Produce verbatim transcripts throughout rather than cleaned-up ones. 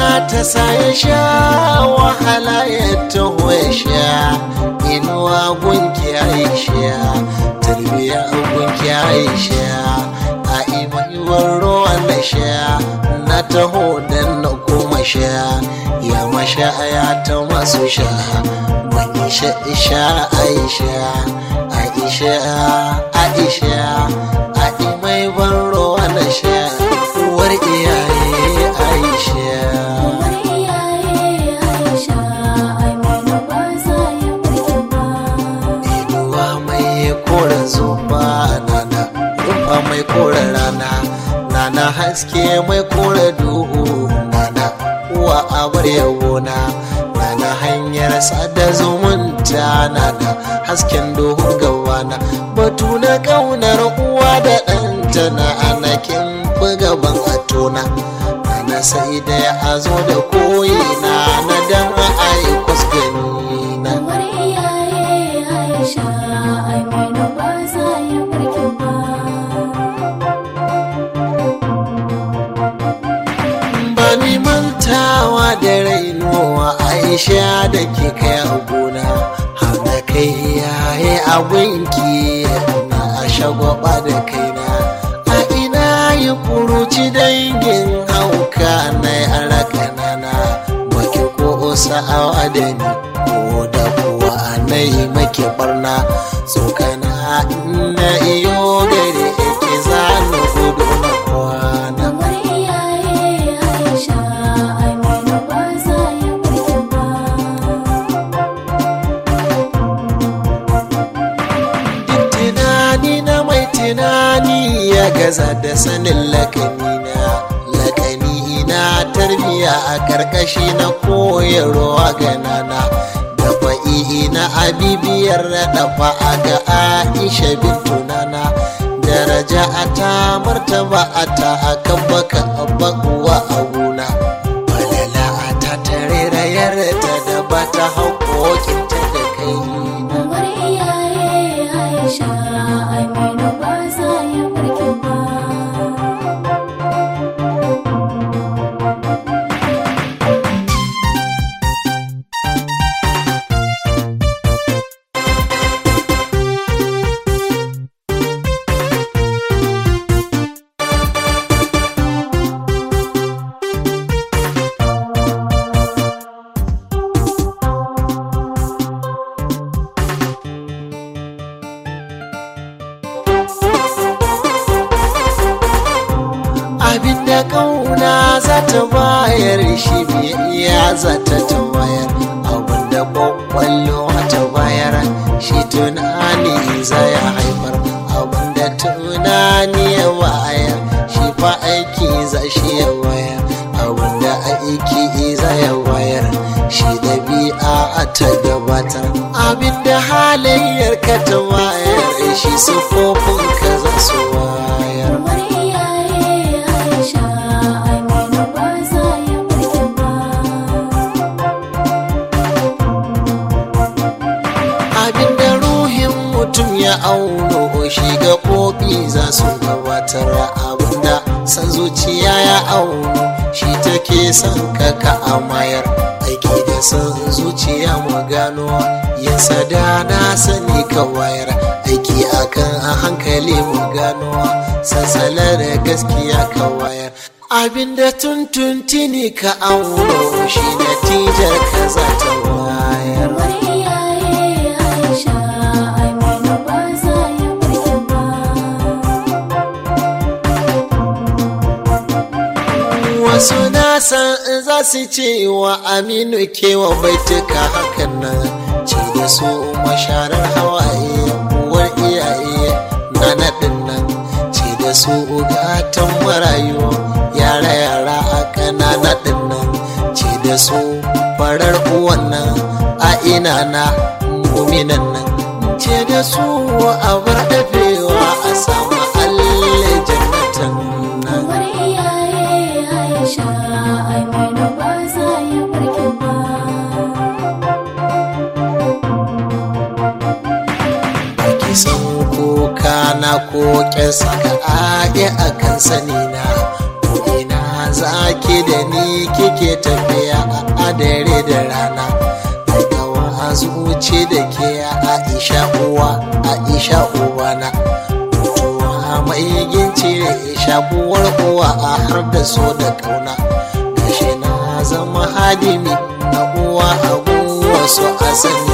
ta sa ya sha wahala ya taho ya sha inuwa gunki aisha tarbiya gunki aisha a imaiwar ruwan na sha na taho dan na koma sha ya masha ya ta masu sha ban isha isha aisha aisha aisha a imaiwar ruwan na sha uwar iyaye aisha mai kore rana nana haske mai kore duhu nana uwa abar yawona nana hanyar sada zumunta nana hasken duhu gawana batu na kaunar uwa da ɗanta na anakin fi gaban atona nana sai da ya azo da koyi na na dan ra'ayi kusgani na da rainuwa aisha da ke kai a gona har da kai yayi abinki na shagwaba da kaina a ina yi kuruci dangin hauka na yara kanana baki ko sa'awa da ni ko da kuwa na yi maki barna tsokana na iyo gare ke zanu gudu na kwana tunani ya gaza da sanin lakanina lakanina tarbiya a karkashi na koyarwa ganana da fa'i na abibiyar dafa a ga aisha bintunana daraja a ta martaba a ta akan baka abuwa a guna balala a ta tare rayar ta da ba ta haƙoƙinta da kai abinda kauna za ta bayar shi biyayya za ta tawayar abinda kwakwallo ta bayar shi tunani za ya haifar abinda tunani ya wayar shi fa aiki za shi ya wayar abinda aiki za ya wayar shi dabi'a ta gabatar abinda halayyar ka ta wayar shi sufofin ka za su wayar ya auno shi ga kofi za su gabatar abinda san zuciya ya auno shi take son ka ka amayar aiki da san zuciya mu gano yin sada na sani ka wayar aiki akan a hankali mu gano sassalar gaskiya ka wayar abinda tuntuntuni ka auno shi natijar ka za ta wayar wasu na san za su ce wa aminu kewa baituka hakan nan ce da su masharar hawaye uwar iyaye na naɗin nan ce da su gatan marayu yara yara a ƙanana ɗin nan ce da su farar uwan nan a ina na muminan nan ce da su a bar dafewa a samu alle jannatan nan Aminu ba za ya farke ba. Baki san kuka na ko ƙyasa ka ake a kan sani na ko ina za ki da ni kike ke tafiya a dare da rana gawa a zuci da ke Aisha uwa Aisha uwana mutuwa mai ginci shakuwar uwa a har da so da kauna gashi na zama hadimi na uwa abu wasu asali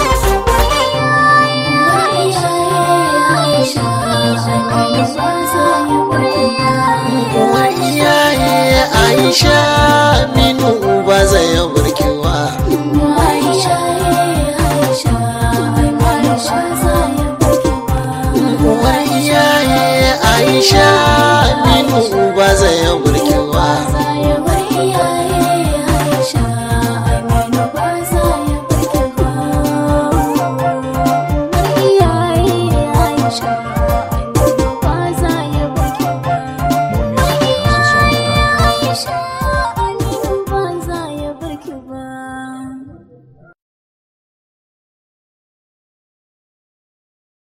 uwar iyaye Aisha minu ba zai burkewa uwar iyaye Aisha minu ba zai burkewa